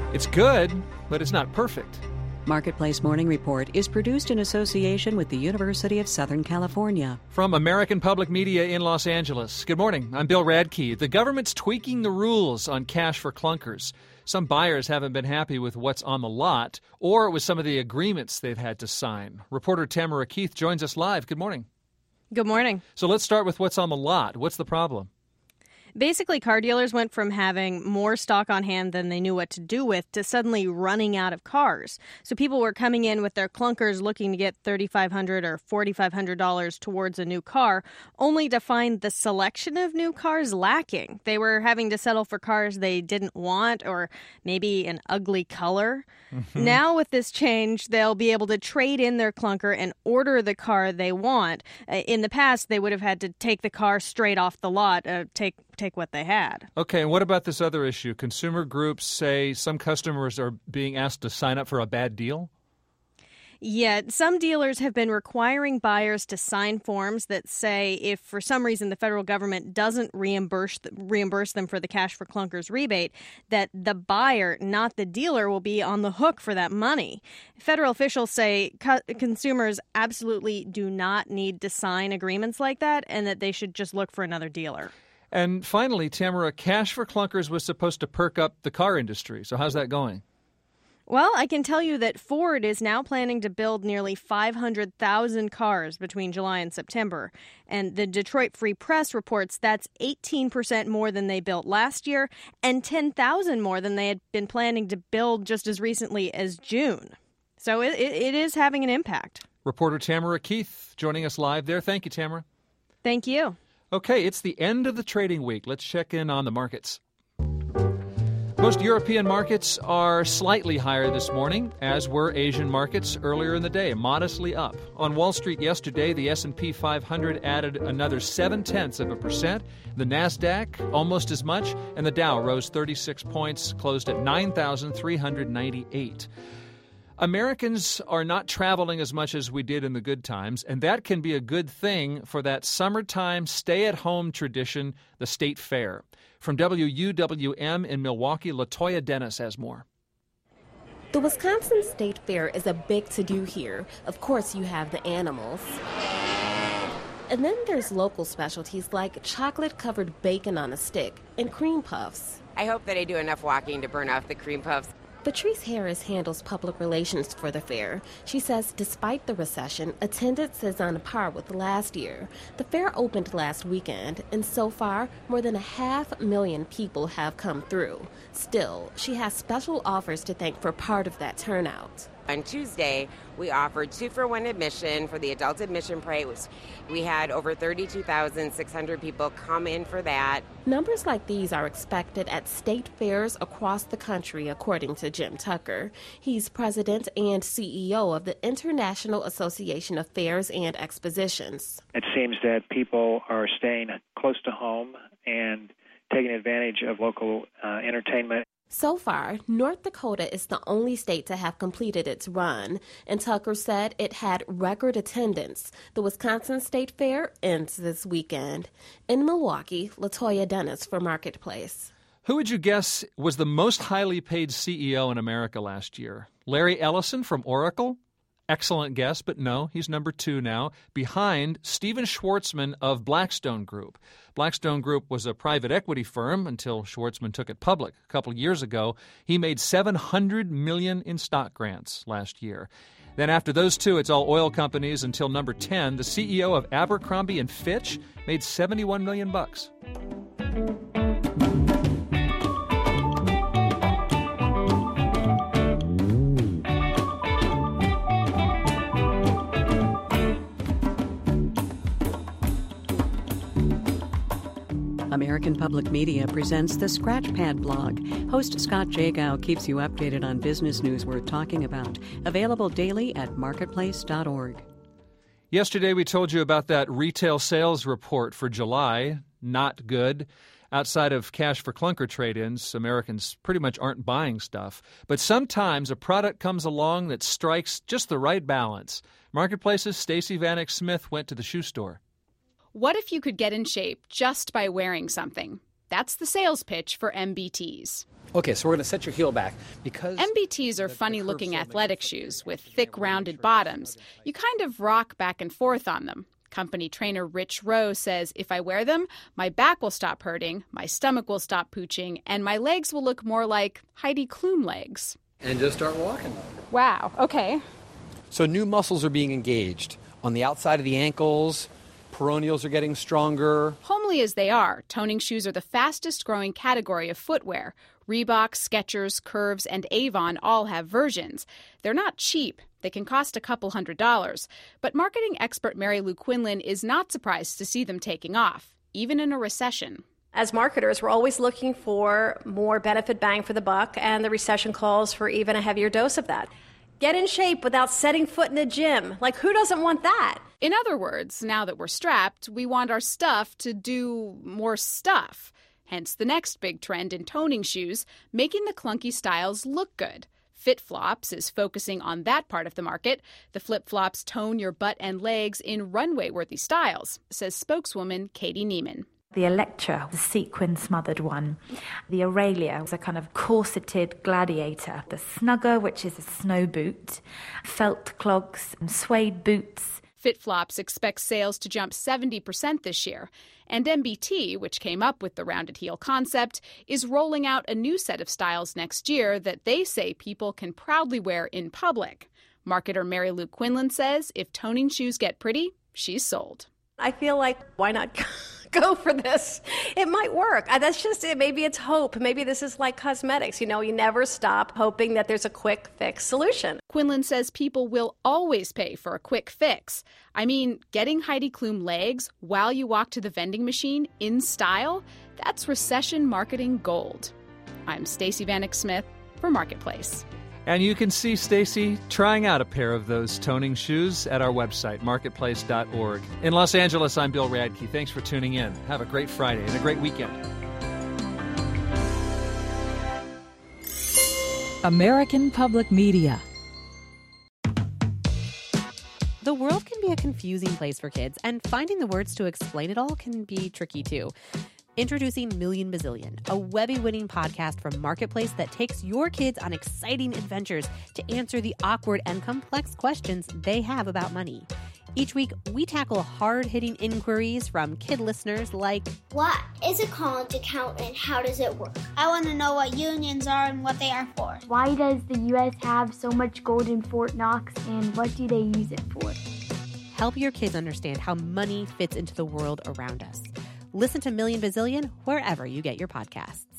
It's good, but it's not perfect. Marketplace Morning Report is produced in association with the University of Southern California. From American Public Media in Los Angeles. Good morning. I'm Bill Radke. The government's tweaking the rules on cash for clunkers. Some buyers haven't been happy with what's on the lot or with some of the agreements they've had to sign. Reporter Tamara Keith joins us live. Good morning. Good morning. So let's start with what's on the lot. What's the problem? Basically, car dealers went from having more stock on hand than they knew what to do with to suddenly running out of cars. So people were coming in with their clunkers looking to get $3,500 or $4,500 towards a new car, only to find the selection of new cars lacking. They were having to settle for cars they didn't want or maybe an ugly color. Now with this change, they'll be able to trade in their clunker and order the car they want. In the past, they would have had to take the car straight off the lot, take what they had. Okay, and what about this other issue? Consumer groups say some customers are being asked to sign up for a bad deal? Yeah, some dealers have been requiring buyers to sign forms that say if for some reason the federal government doesn't reimburse them for the cash for clunkers rebate, that the buyer, not the dealer, will be on the hook for that money. Federal officials say consumers absolutely do not need to sign agreements like that and that they should just look for another dealer. And finally, Tamara, cash for clunkers was supposed to perk up the car industry. So how's that going? Well, I can tell you that Ford is now planning to build nearly 500,000 cars between July and September. And the Detroit Free Press reports that's 18% more than they built last year and 10,000 more than they had been planning to build just as recently as June. So it is having an impact. Reporter Tamara Keith joining us live there. Thank you, Tamara. Thank you. Okay, it's the end of the trading week. Let's check in on the markets. Most European markets are slightly higher this morning, as were Asian markets earlier in the day, modestly up. On Wall Street yesterday, the S&P 500 added another 0.7%. The Nasdaq, almost as much, and the Dow rose 36 points, closed at 9,398. Americans are not traveling as much as we did in the good times, and that can be a good thing for that summertime stay-at-home tradition, the State Fair. From WUWM in Milwaukee, LaToya Dennis has more. The Wisconsin State Fair is a big to-do here. Of course, you have the animals. And then there's local specialties like chocolate-covered bacon on a stick and cream puffs. I hope that I do enough walking to burn off the cream puffs. Patrice Harris handles public relations for the fair. She says despite the recession, attendance is on par with last year. The fair opened last weekend, and so far, more than 500,000 people have come through. Still, she has special offers to thank for part of that turnout. On Tuesday, we offered 2-for-1 admission for the adult admission price. We had over 32,600 people come in for that. Numbers like these are expected at state fairs across the country, according to Jim Tucker. He's president and CEO of the International Association of Fairs and Expositions. It seems that people are staying close to home and taking advantage of local entertainment. So far, North Dakota is the only state to have completed its run, and Tucker said it had record attendance. The Wisconsin State Fair ends this weekend. In Milwaukee, LaToya Dennis for Marketplace. Who would you guess was the most highly paid CEO in America last year? Larry Ellison from Oracle? Excellent guess, but no, he's number 2 now, behind Stephen Schwarzman of Blackstone Group. Blackstone Group was a private equity firm until Schwarzman took it public a couple of years ago. He made $700 million in stock grants last year. Then after those two, it's all oil companies until number 10. The CEO of Abercrombie & Fitch made $71 million. American Public Media presents the Scratchpad blog. Host Scott Jagow keeps you updated on business news worth talking about. Available daily at marketplace.org. Yesterday we told you about that retail sales report for July. Not good. Outside of cash for clunker trade-ins, Americans pretty much aren't buying stuff. But sometimes a product comes along that strikes just the right balance. Marketplace's Stacey Vanek Smith went to the shoe store. What if you could get in shape just by wearing something? That's the sales pitch for MBTs. Okay, so we're going to set your heel back because MBTs are funny-looking athletic shoes with thick, rounded bottoms. You kind of rock back and forth on them. Company trainer Rich Rowe says if I wear them, my back will stop hurting, my stomach will stop pooching, and my legs will look more like Heidi Klum legs. And just start walking. Wow, okay. So new muscles are being engaged on the outside of the ankles. Peroneals are getting stronger. Homely as they are, toning shoes are the fastest growing category of footwear. Reebok, Skechers, Curves, and Avon all have versions. They're not cheap. They can cost a couple $100s. But marketing expert Mary Lou Quinlan is not surprised to see them taking off, even in a recession. As marketers, we're always looking for more benefit bang for the buck, and the recession calls for even a heavier dose of that. Get in shape without setting foot in a gym. Like, who doesn't want that? In other words, now that we're strapped, we want our stuff to do more stuff. Hence the next big trend in toning shoes, making the clunky styles look good. FitFlops is focusing on that part of the market. The flip-flops tone your butt and legs in runway-worthy styles, says spokeswoman Katie Neiman. The Electra, the sequin-smothered one. The Aurelia was a kind of corseted gladiator. The Snugger, which is a snow boot. Felt clogs, suede boots. FitFlops expects sales to jump 70% this year. And MBT, which came up with the rounded heel concept, is rolling out a new set of styles next year that they say people can proudly wear in public. Marketer Mary Lou Quinlan says if toning shoes get pretty, she's sold. I feel like, why not go for this? It might work. That's just it. Maybe it's hope. Maybe this is like cosmetics. You know, you never stop hoping that there's a quick fix solution. Quinlan says people will always pay for a quick fix. I mean, getting Heidi Klum legs while you walk to the vending machine in style, that's recession marketing gold. I'm Stacey Vanek Smith for Marketplace. And you can see Stacey trying out a pair of those toning shoes at our website, marketplace.org. In Los Angeles, I'm Bill Radke. Thanks for tuning in. Have a great Friday and a great weekend. American Public Media. The world can be a confusing place for kids, and finding the words to explain it all can be tricky too. Introducing Million Bazillion, a Webby-winning podcast from Marketplace that takes your kids on exciting adventures to answer the awkward and complex questions they have about money. Each week, we tackle hard-hitting inquiries from kid listeners like, what is a college account and how does it work? I want to know what unions are and what they are for. Why does the U.S. have so much gold in Fort Knox and what do they use it for? Help your kids understand how money fits into the world around us. Listen to Million Bazillion wherever you get your podcasts.